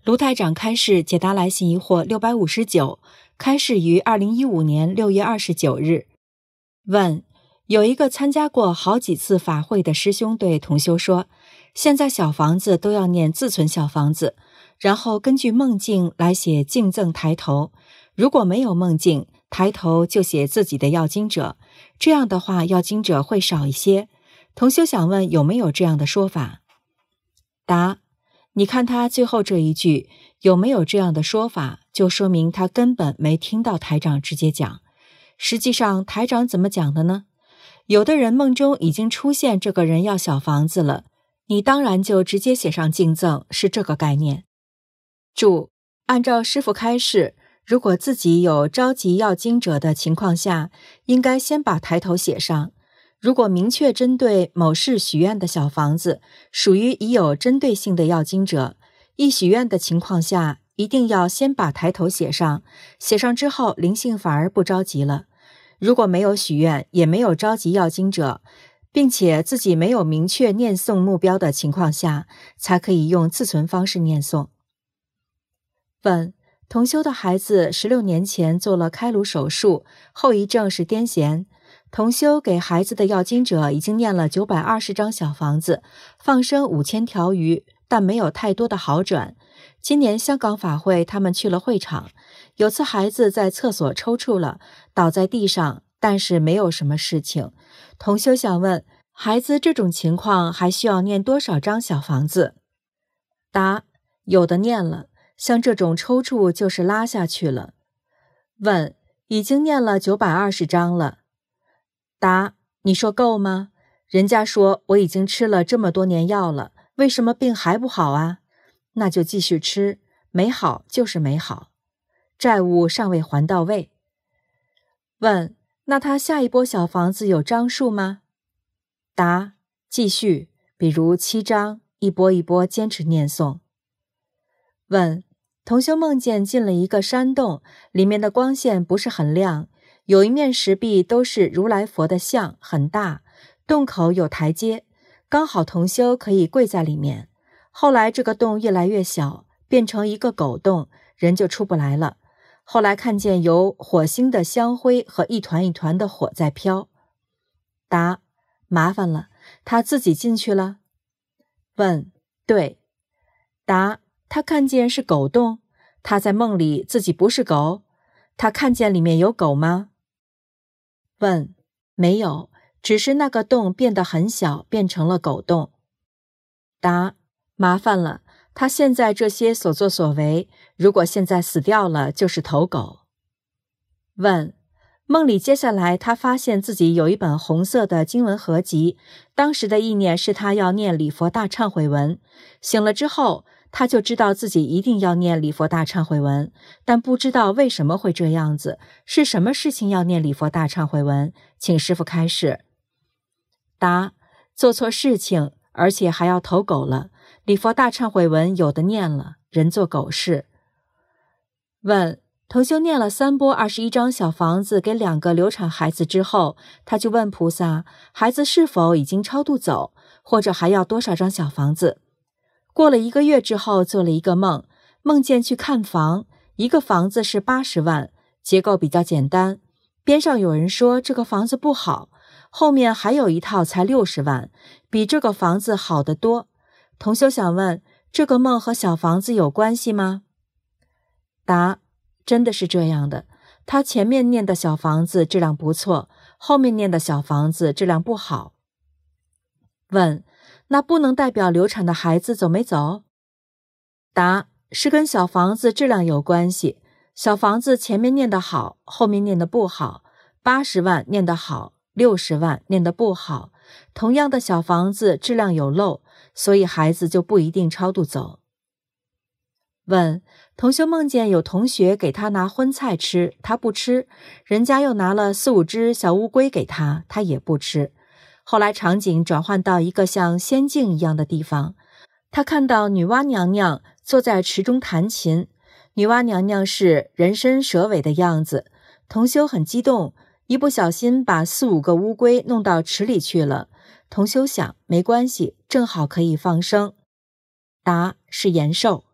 卢台长开示解答来信疑惑659，开示于2015年6月29日。问：有一个参加过好几次法会的师兄对同修说，现在小房子都要念自存小房子，然后根据梦境来写敬赠抬头，如果没有梦境，抬头就写自己的要经者，这样的话要经者会少一些。同修想问有没有这样的说法？答：你看他最后这一句有没有这样的说法，就说明他根本没听到台长直接讲。实际上台长怎么讲的呢？有的人梦中已经出现这个人要小房子了，你当然就直接写上敬赠，是这个概念。注：按照师父开示，如果自己有着急要经者的情况下，应该先把抬头写上。如果明确针对某事许愿的小房子，属于已有针对性的要经者，一许愿的情况下，一定要先把抬头写上，写上之后灵性反而不着急了。如果没有许愿，也没有着急要经者，并且自己没有明确念诵目标的情况下，才可以用自存方式念诵。问：同修的孩子16年前做了开颅手术，后遗症是癫痫。同修给孩子的要经者已经念了920张小房子，放生5000条鱼，但没有太多的好转。今年香港法会他们去了会场，有次孩子在厕所抽搐了，倒在地上，但是没有什么事情。同修想问，孩子这种情况还需要念多少张小房子？答：有的念了，像这种抽搐就是拉下去了。问：已经念了920张了。答：你说够吗？人家说我已经吃了这么多年药了，为什么病还不好啊？那就继续吃，没好就是没好，债务尚未还到位。问：那他下一波小房子有张数吗？答：继续，比如7张，一波一波坚持念诵。问：同修梦见进了一个山洞，里面的光线不是很亮，有一面石壁都是如来佛的像，很大，洞口有台阶，刚好同修可以跪在里面。后来这个洞越来越小，变成一个狗洞，人就出不来了。后来看见有火星的香灰和一团一团的火在飘。答：麻烦了，他自己进去了？问：对。答：他看见是狗洞，他在梦里自己不是狗，他看见里面有狗吗？问：没有，只是那个洞变得很小，变成了狗洞。答：麻烦了，他现在这些所作所为，如果现在死掉了，就是投狗。问：梦里接下来他发现自己有一本红色的经文合集，当时的意念是他要念礼佛大忏悔文，醒了之后他就知道自己一定要念礼佛大忏悔文，但不知道为什么会这样子，是什么事情要念礼佛大忏悔文，请师父开示。答：做错事情，而且还要投狗了，礼佛大忏悔文有的念了，人做狗事。问：同修念了3波21张小房子给2个流产孩子之后，他就问菩萨，孩子是否已经超度走，或者还要多少张小房子？过了1个月之后做了一个梦，梦见去看房，一个房子是80万，结构比较简单，边上有人说这个房子不好，后面还有一套才60万，比这个房子好得多。同修想问，这个梦和小房子有关系吗？答：真的是这样的，他前面念的小房子质量不错，后面念的小房子质量不好。问：那不能代表流产的孩子走没走？答：是跟小房子质量有关系，小房子前面念得好，后面念得不好，80万念得好，60万念得不好，同样的小房子质量有漏，所以孩子就不一定超度走。问：同修梦见有同学给他拿荤菜吃，他不吃，人家又拿了4、5只小乌龟给他，他也不吃。后来场景转换到一个像仙境一样的地方，他看到女娲娘娘坐在池中弹琴，女娲娘娘是人身蛇尾的样子，同修很激动，一不小心把4、5个乌龟弄到池里去了。同修想，没关系，正好可以放生。答：是延寿。